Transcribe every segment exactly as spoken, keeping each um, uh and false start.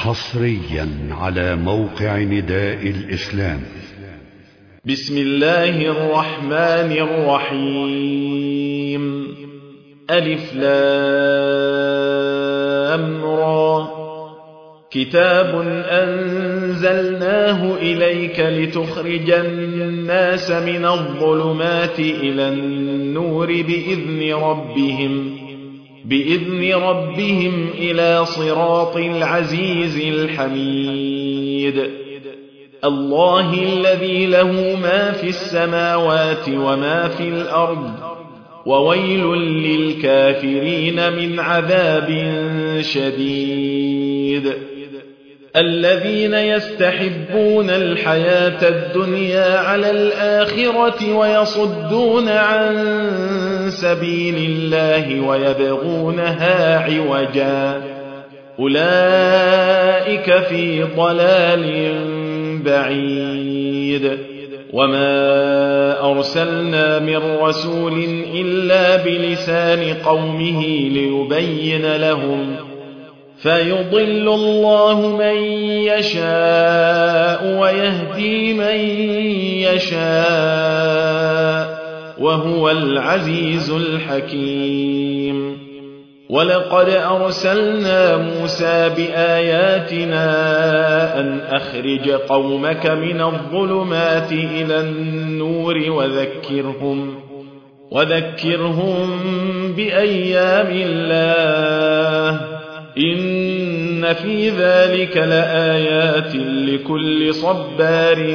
حصريا على موقع نداء الإسلام. بسم الله الرحمن الرحيم. ألف لام را. كتاب أنزلناه إليك لتخرج الناس من الظلمات إلى النور بإذن ربهم بإذن ربهم إلى صراط العزيز الحميد. الله الذي له ما في السماوات وما في الأرض، وويل للكافرين من عذاب شديد. الذين يستحبون الحياة الدنيا على الآخرة ويصدون عن سبيل الله ويبغونها عوجا، أولئك في ضلال بعيد. وما أرسلنا من رسول إلا بلسان قومه ليبين لهم، فيضل الله من يشاء ويهدي من يشاء، وهو العزيز الحكيم. ولقد أرسلنا موسى بآياتنا أن أخرج قومك من الظلمات إلى النور وذكرهم وذكرهم بأيام الله، إن في ذلك لآيات لكل صبار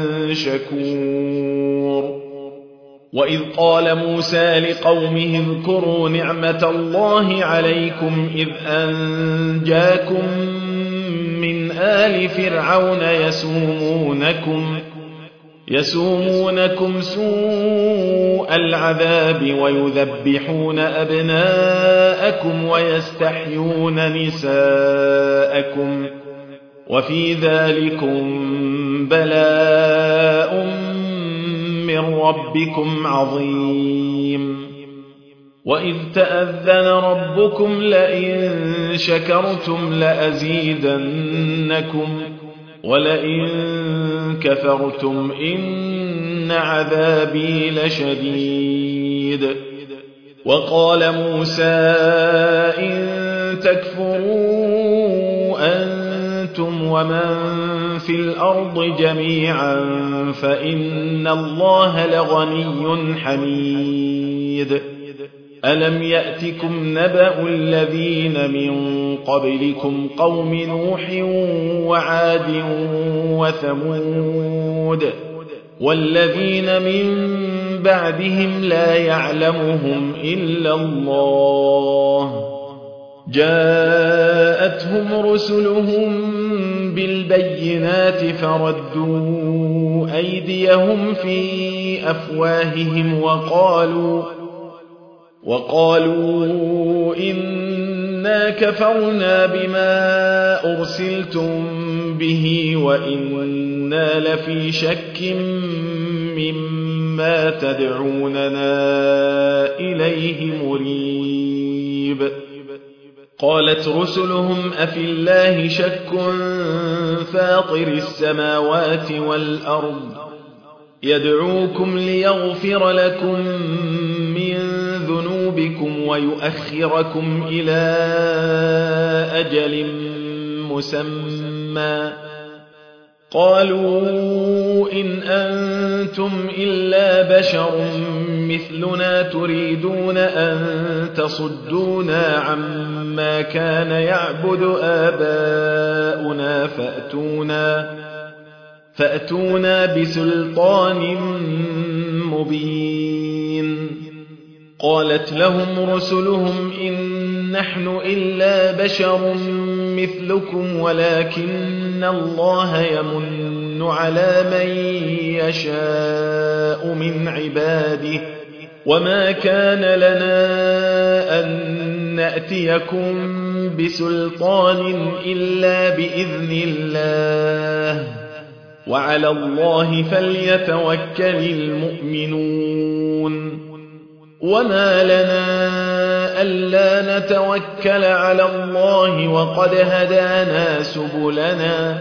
شكور. وإذ قال موسى لقومه اذكروا نعمة الله عليكم إذ أنجاكم من آل فرعون يسومونكم يسومونكم سوء العذاب ويذبحون أبناءكم ويستحيون نساءكم، وفي ذلكم بلاء من ربكم عظيم. وإذ تأذن ربكم لئن شكرتم لأزيدنكم ولئن كفرتم إن عذابي لشديد. وقال موسى إن تكفروا أنتم ومن في الأرض جميعا فإن الله لغني حميد. ألم يأتكم نبأ الذين من قبلكم قوم نوح وعاد وثمود والذين من بعدهم لا يعلمهم إلا الله، جاءتهم رسلهم بالبينات فردوا أيديهم في أفواههم وقالوا وقالوا إنا كفرنا بما أرسلتم به وإنا لفي شك مما تدعوننا إليه مريب. قالت رسلهم أفي الله شك فاطر السماوات والأرض يدعوكم ليغفر لكم من ذنوبكم ويؤخركم إلى أجل مسمى، قالوا إن أنتم إلا بشر مثلنا تريدون أن تصدونا عما كان يعبد آباؤنا فأتونا فأتونا بسلطان مبين. قالت لهم رسلهم إن نحن إلا بشر مثلكم ولكن الله يمن على من يشاء من عباده، وما كان لنا أن نأتيكم بسلطان إلا بإذن الله، وعلى الله فليتوكل المؤمنون. وما لنا ألا نتوكل على الله وقد هدانا سبلنا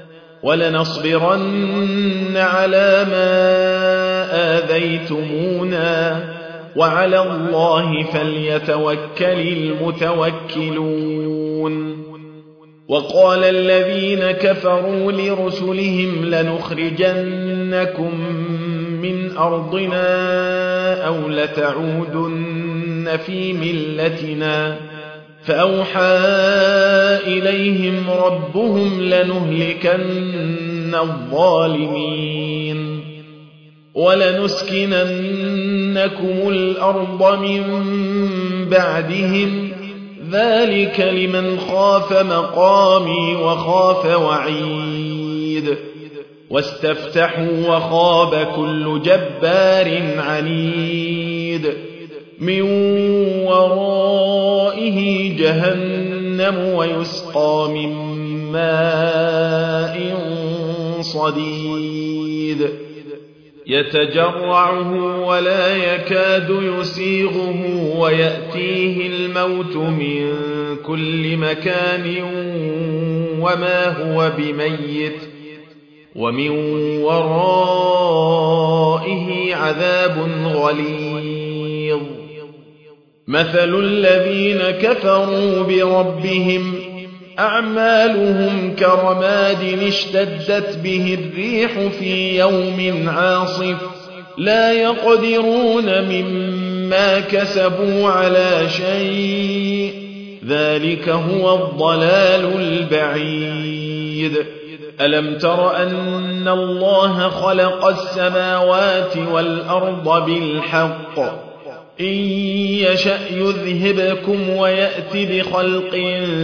ولنصبرن على ما آذيتمونا وعلى الله فليتوكل المتوكلون وقال الذين كفروا لرسلهم لنخرجنكم من أرضنا أو لتعودن في ملتنا فأوحى إليهم ربهم لنهلكن الظالمين ولنسكننكم الأرض من بعدهم ذلك لمن خاف مقامي وخاف وعيد واستفتحوا وخاب كل جبار عنيد من ورائه جهنم ويسقى من ماء صديد يتجرعه ولا يكاد يسيغه ويأتيه الموت من كل مكان وما هو بميت ومن ورائه عذاب غليظ مثل الذين كفروا بربهم أعمالهم كرماد اشتدت به الريح في يوم عاصف لا يقدرون مما كسبوا على شيء ذلك هو الضلال البعيد ألم تر أن الله خلق السماوات والأرض بالحق إن يشأ يذهبكم ويأت بخلق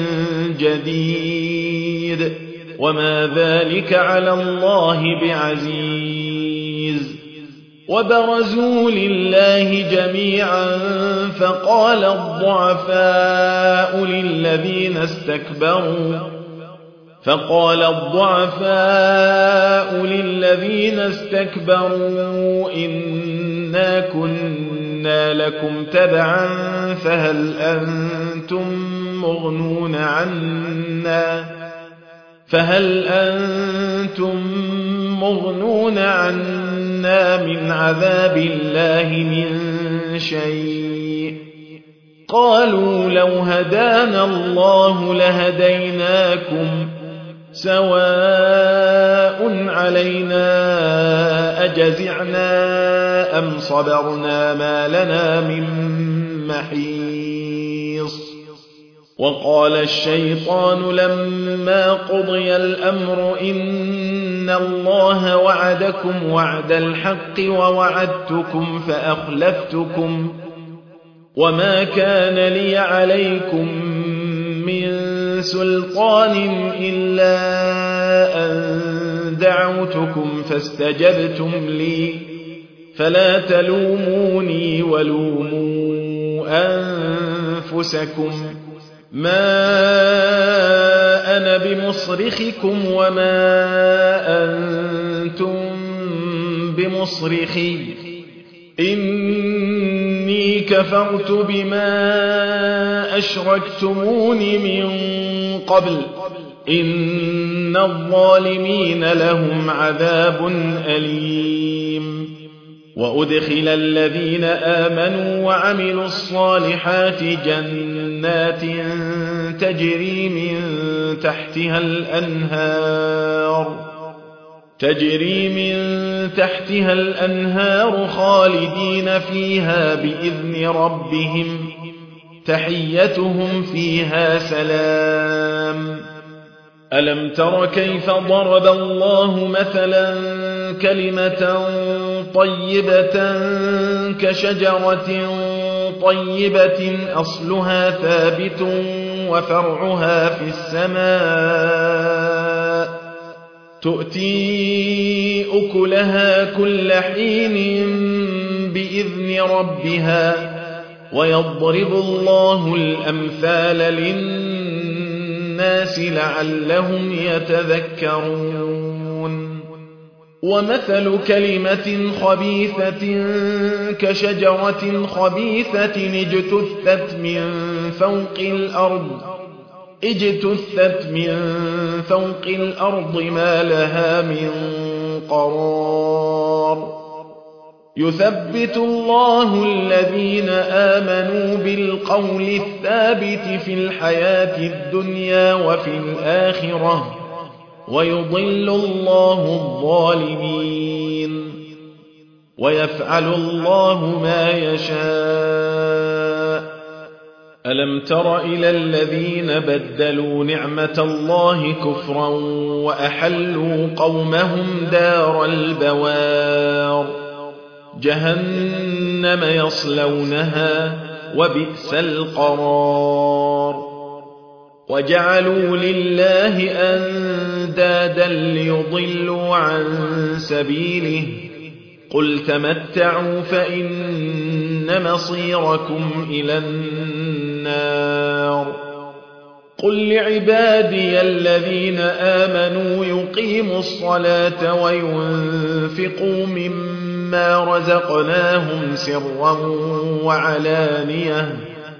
جديد وما ذلك على الله بعزيز وبرزوا لله جميعا فقال الضعفاء للذين استكبروا فقال الضعفاء للذين استكبروا إنا كنا لكم تبعا فهل أنتم مغنون عنا فهل أنتم مغنون عنا من عذاب الله من شيء قالوا لو هدانا الله لهديناكم سواء علينا أجزعنا أم صبرنا ما لنا من محيص وقال الشيطان لما قضي الأمر إن الله وعدكم وعد الحق ووعدتكم فأخلفتكم وما كان لي عليكم من سلطان إلا أن دعوتكم فاستجبتم لي فلا تلوموني ولوموا أنفسكم ما أنا بمصرخكم وما أنتم بمصرخي إني كفرت بما أشركتمون من قبل إن الظالمين لهم عذاب أليم وأدخل الذين آمنوا وعملوا الصالحات جنات تجري من تحتها الأنهار تجري من تحتها الأنهار خالدين فيها بإذن ربهم تحيتهم فيها سلام ألم تر كيف ضرب الله مثلا كلمة طيبة كشجرة طيبة أصلها ثابت وفرعها في السماء تؤتي أكلها كل حين بإذن ربها ويضرب الله الأمثال للناس لعلهم يتذكرون ومثل كلمة خبيثة كشجرة خبيثة اجتثت من فوق الأرض اجتثت من فوق الأرض ما لها من قرار يثبت الله الذين آمنوا بالقول الثابت في الحياة الدنيا وفي الآخرة ويضل الله الظالمين ويفعل الله ما يشاء ألم تر إلى الذين بدلوا نعمة الله كفرا وأحلوا قومهم دار البوار جهنم يصلونها وبئس القرار وجعلوا لله أندادا ليضلوا عن سبيله قل تمتعوا فإن مصيركم إلى النار قل لعبادي الذين آمنوا يقيموا الصلاة وينفقوا مما رزقناهم سرا وعلانية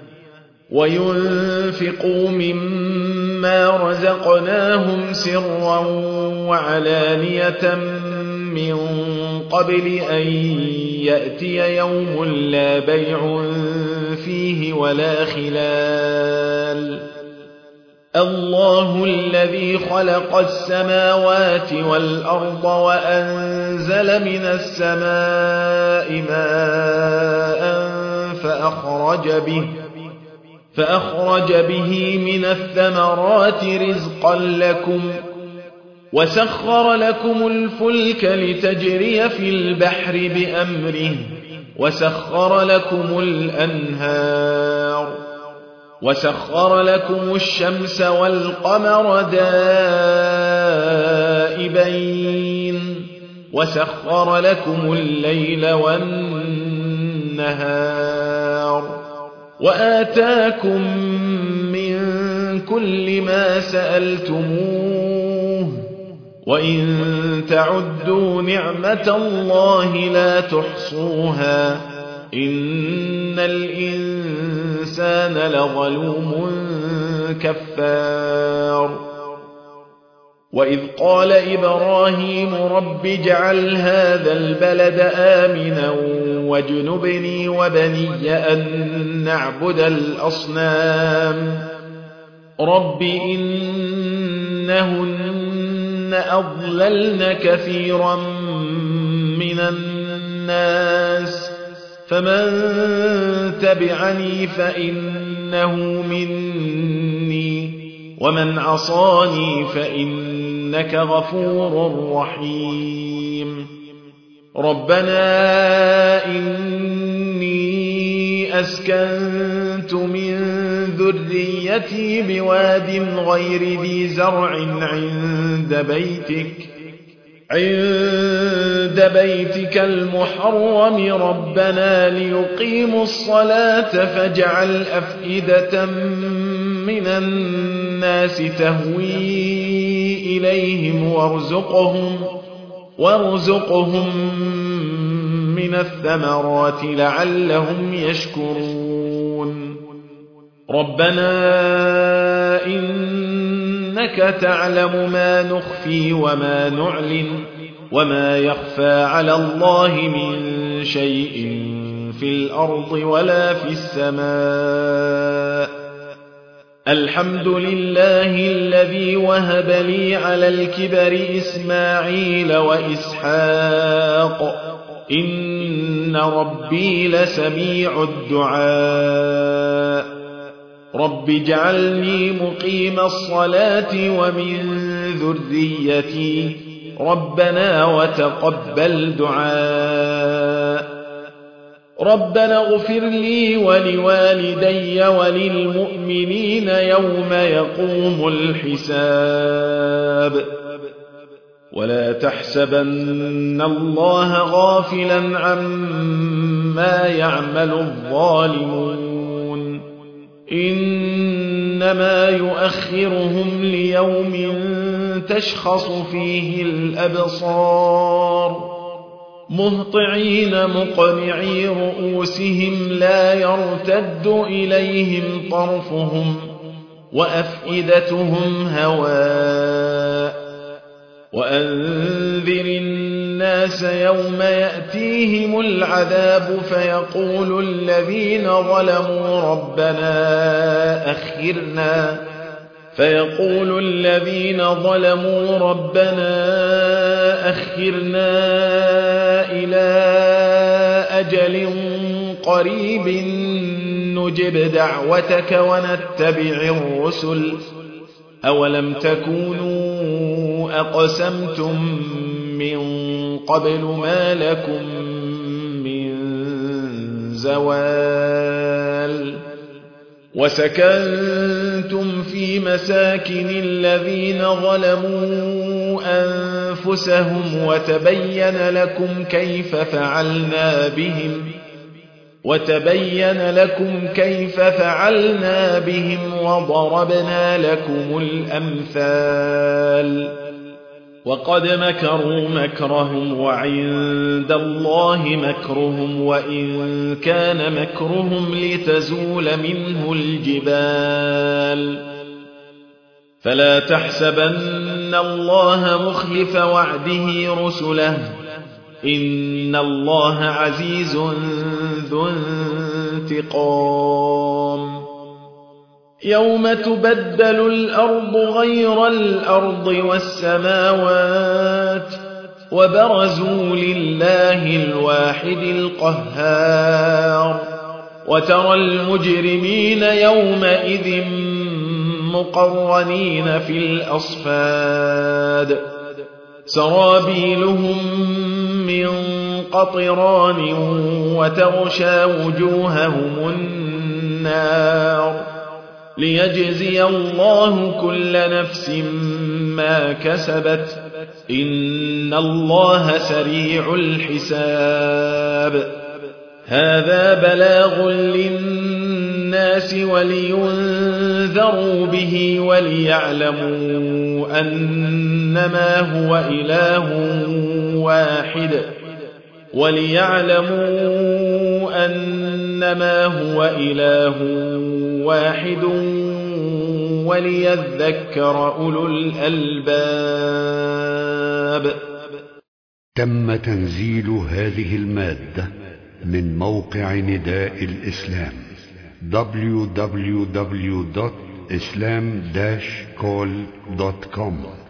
وينفقوا مما رزقناهم سرا وعلانية من قبل أن يأتي يوم لا بيع فيه ولا خلال الله الذي خلق السماوات والأرض وأنزل من السماء ماء فأخرج به فأخرج به من الثمرات رزقا لكم وسخر لكم الفلك لتجري في البحر بأمره وسخر لكم الأنهار وسخر لكم الشمس والقمر دائبين وسخر لكم الليل والنهار وآتاكم من كل ما سألتموه وإن تعدوا نعمة الله لا تحصوها إن الإنسان لظلوم كفار وإذ قال إبراهيم رب اجعل هذا البلد آمنا واجنبني وبني أن نعبد الأصنام رب إنهن أضللن كثيرا من الناس فمن تبعني فإنه مني ومن عصاني فإنك غفور رحيم ربنا إني أسكنت من ذريتي بواد غير ذي زرع عند بيتك عند بيتك المحرم ربنا ليقيموا الصلاة فاجعل أفئدة من الناس تهوي إليهم وارزقهم وارزقهم من الثمرات لعلهم يشكرون ربنا إنك تعلم ما نخفي وما نعلن وما يخفى على الله من شيء في الأرض ولا في السماء الحمد لله الذي وهب لي على الكبر إسماعيل وإسحاق إن ربي لسميع الدعاء رب اجعلني مقيم الصلاة ومن ذريتي ربنا وتقبل دعاء ربنا اغفر لي ولوالدي وللمؤمنين يوم يقوم الحساب ولا تحسبن الله غافلا عما يعمل الظالمون إنما يؤخرهم ليوم تشخص فيه الأبصار مهطعين مقنعي رؤوسهم لا يرتد إليهم طرفهم وأفئدتهم هواء وأنذر الناس يوم يأتيهم العذاب فيقول الذين ظلموا ربنا أخرنا فيقول الذين ظلموا ربنا أخرنا إلى أجل قريب نجب دعوتك ونتبع الرسل أولم تكونوا أقسمتم من قبل ما لكم من زوال وسكنتم في مساكن الذين ظلموا أنفسهم وتبين لكم كيف فعلنا بهم وتبين لكم كيف فعلنا بهم وضربنا لكم الأمثال وقد مكروا مكرهم وعند الله مكرهم وإن كان مكرهم لتزول منه الجبال فلا تحسبن الله مخلف وعده رسله إن الله عزيز ذو انتقام يوم تبدل الأرض غير الأرض والسماوات وبرزوا لله الواحد القهار وترى المجرمين يومئذ مقرنين في الأصفاد سرابيلهم من قطران وتغشى وجوههم النار ليجزي الله كل نفس ما كسبت إن الله سريع الحساب هذا بلاغ للناس ولينذروا به وليعلموا أنما هو إله واحد وليعلموا أنما هو إله واحد وليذكر أولو الألباب. تم تنزيل هذه المادة من موقع نداء الإسلام دبليو دبليو دبليو دوت إسلام داش كول دوت كوم.